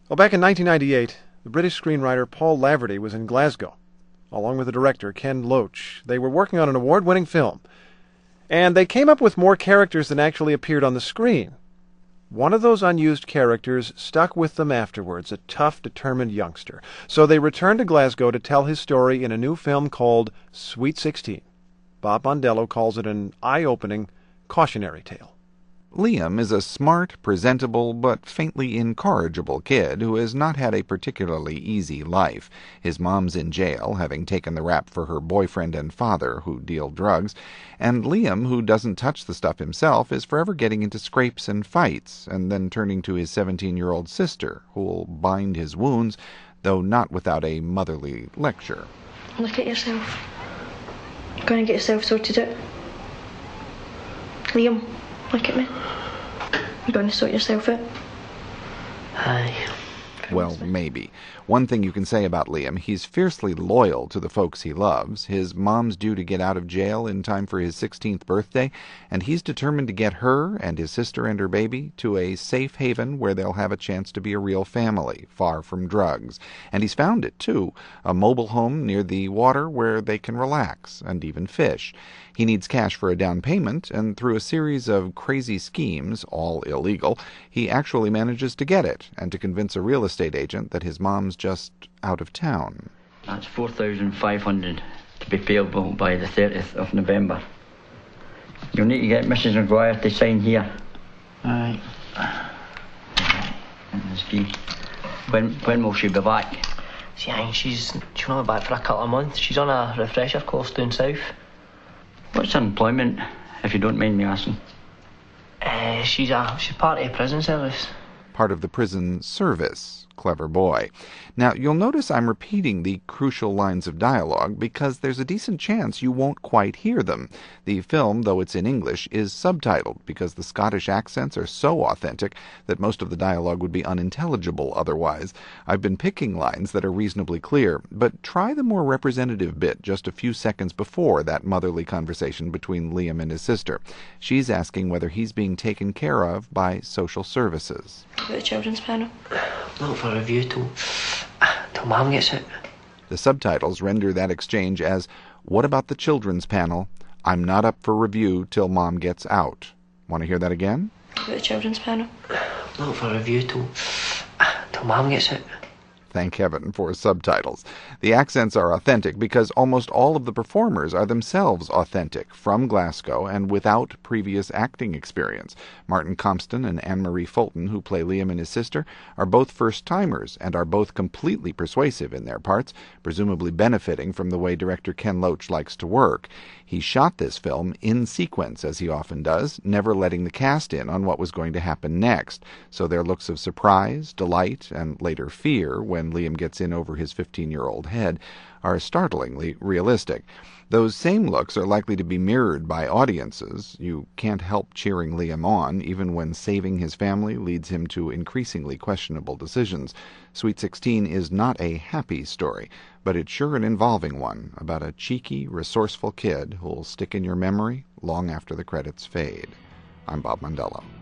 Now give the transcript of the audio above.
Well, back in 1998, the British screenwriter Paul Laverty was in Glasgow, along with the director Ken Loach. They were working on an award-winning film, and they came up with more characters than actually appeared on the screen. One of those unused characters stuck with them afterwards, a tough, determined youngster. So they returned to Glasgow to tell his story in a new film called Sweet 16. Bob Mondello calls it an eye-opening, cautionary tale. Liam is a smart, presentable, but faintly incorrigible kid who has not had a particularly easy life. His mom's in jail, having taken the rap for her boyfriend and father, who deal drugs, and Liam, who doesn't touch the stuff himself, is forever getting into scrapes and fights, and then turning to his 17-year-old sister, who'll bind his wounds, though not without a motherly lecture. Look at yourself. You're going to get yourself sorted out. Liam, look at me. You're going to sort yourself out. Aye. Well, maybe. One thing you can say about Liam, he's fiercely loyal to the folks he loves. His mom's due to get out of jail in time for his 16th birthday, and he's determined to get her and his sister and her baby to a safe haven where they'll have a chance to be a real family, far from drugs. And he's found it, too, a mobile home near the water where they can relax and even fish. He needs cash for a down payment, and through a series of crazy schemes, all illegal, he actually manages to get it, and to convince a real estate agent that his mom's just out of town. That's 4,500 to be payable by the 30th of November. You'll need to get Mrs. Maguire to sign here. Aye. When will she be back? See, aye, she's not back for a couple of months. She's on a refresher course down south. What's her employment, if you don't mind me asking? She's part of the prison service. Part of the prison service. Clever boy. Now, you'll notice I'm repeating the crucial lines of dialogue because there's a decent chance you won't quite hear them. The film, though it's in English, is subtitled because the Scottish accents are so authentic that most of the dialogue would be unintelligible otherwise. I've been picking lines that are reasonably clear, but try the more representative bit just a few seconds before that motherly conversation between Liam and his sister. She's asking whether he's being taken care of by social services. About the children's panel. Not for review till Mum gets out. The subtitles render that exchange as, "What about the children's panel? I'm not up for review till Mom gets out." Want to hear that again? About the children's panel. Not for review till Mum gets out. Thank heaven for subtitles. The accents are authentic because almost all of the performers are themselves authentic, from Glasgow and without previous acting experience. Martin Compston and Anne-Marie Fulton, who play Liam and his sister, are both first-timers and are both completely persuasive in their parts, presumably benefiting from the way director Ken Loach likes to work. He shot this film in sequence, as he often does, never letting the cast in on what was going to happen next, so their looks of surprise, delight, and later fear when Liam gets in over his 15-year-old head are startlingly realistic. Those same looks are likely to be mirrored by audiences. You can't help cheering Liam on, even when saving his family leads him to increasingly questionable decisions. Sweet 16 is not a happy story, but it's sure an involving one, about a cheeky, resourceful kid who'll stick in your memory long after the credits fade. I'm Bob Mondello.